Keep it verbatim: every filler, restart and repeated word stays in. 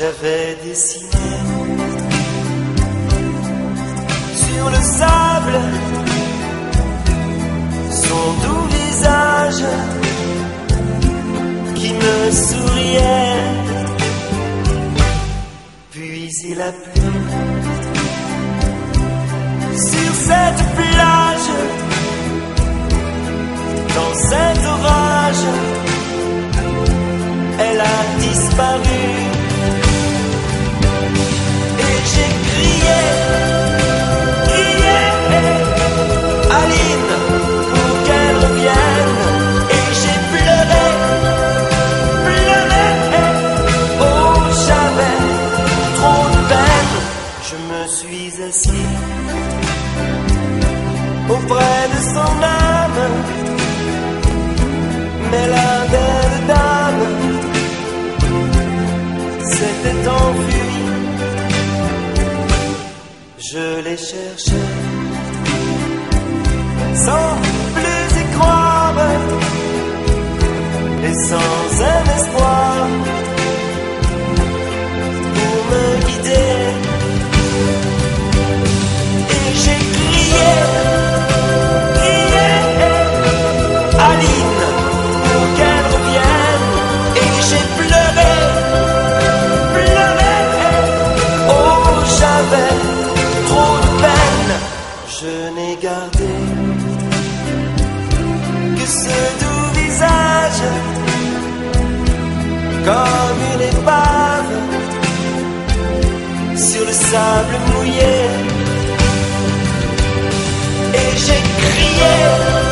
j'avais dessiné sur le sable son doux visage qui me souriait. Puis il a plu sur cette plage, dans cet orage, elle a disparu. Et j'ai crié, crié, Aline, pour qu'elle revienne. Et j'ai pleuré, pleuré, oh j'avais trop de peine. Je me suis assis auprès de son âme, mais la belle dame s'était enfuie. Je l'ai cherchée sans plus y croire et sans un espoir pour me guider. Et j'ai crié, crié, Aline, pour qu'elle revienne. Et j'ai pleuré, pleuré, oh j'avais trop de peine. Je n'ai gardé que ce doux visage, comme une épave sur le sable mouillé. Et j'ai crié,